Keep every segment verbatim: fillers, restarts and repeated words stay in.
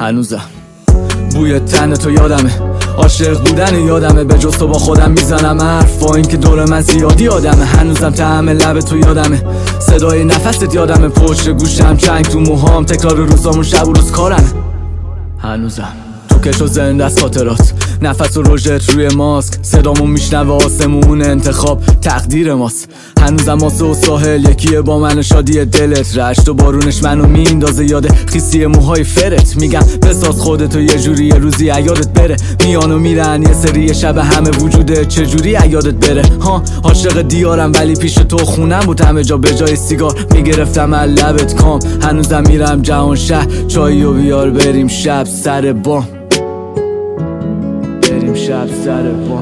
هنوزم بوی تن تو یادمه، عاشق بودن یادمه، به جز تو با خودم میزنم حرف با این که دور من زیادی آدمه. هنوزم طعم لب تو یادمه، صدای نفست یادمه، پشت گوشم چنگ تو موهام، تکرار روزامون شب و روز کارمه. هنوزم تو کش و زنده از خاطرات، نفس و روژت روی ماسک، صدامون میشنوه آسمون، انتخاب تقدیر ماست. هنوزم آسه و ساحل یکیه با من، شادی دلت، رشت و بارونش منو میندازه یاد خیسی موهای فرت. میگم بساز خودتو یه جوری، یه روزی یادت بره، میان و میرن یه سری شب همه وجوده، چجوری یادت بره. ها عاشق دیارم ولی پیش تو خونم بود، همه جا به جای سیگار میگرفتم از لبت کام. هنوزم میرم جهان شهر، چایی و بیار بریم شب سر بام، بریم شب سر بام.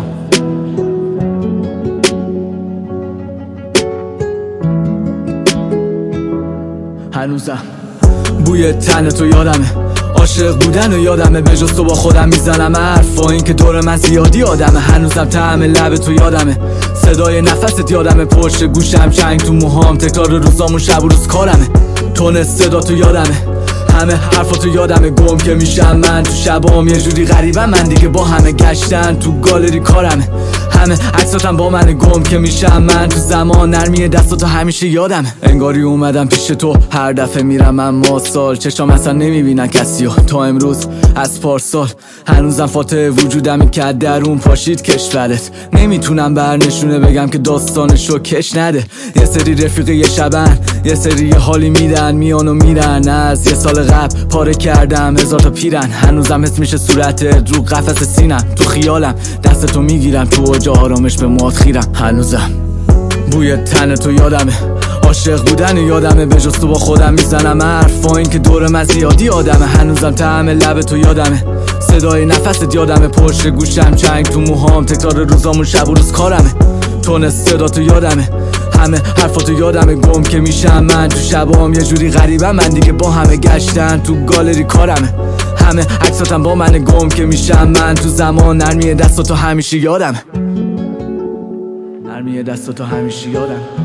هنوزم بوی تن تو یادمه، عاشق بودن و یادمه، به جز تو با خودم میزنم حرف با این که دور من زیادی آدمه. هنوزم طعم لب تو یادمه، صدای نفست یادمه، پشت گوشم چنگ تو موهام، تکرار روزامون شب و روز کارمه. تون صدا تو یادمه، همه حرفاتو یادمه، گم که میشم من تو شبام، یه جوری غریبم من دیگه، با همه گشتن تو گالری کارمه. همه عکساتم با من، گم که میشم من تو زمان، نرمی دستاتو همیشه یادمه. انگاری اومدم پیش تو هر دفعه میرم اما سال، چشام اصلا نمیبینن کسیو تا امروز از پارسال. هنوزم فاتح وجودمی که درون پاشید کشورت، نمیتونم برنشونه بگم که داستانشو کش نده. یه سری رفیق یه شبن، یه سری یه حالی میدن، میان و میرن، از یه سال قبل پاره کردم هزار تا پیرن. هنوزم حس میشه صورتت رو قفس سینم، تو خیالم دستتو میگیرم، تو اوج آرامش به موات خیرم. هنوزم بوی تن تو یادمه، عاشق بودن یادمه، به جز تو با خودم میزنم حرف با این که دور من زیادی آدمه. هنوزم طعم لب تو یادمه، صدای نفست یادمه، پشت گوشم چنگ تو موهام، تکرار روزامون شب و روز کارمه. تون صدا تو یادمه، همه حرفاتو یادمه، گم که میشم من تو شبام، یه جوری غریبم من دیگه، با همه گشتن تو گالری کارمه. همه عکساتم با من، گم که میشم من تو زمان، نرمی دستاتو همیشه یادمه، نرمی دستاتو همیشه یادم.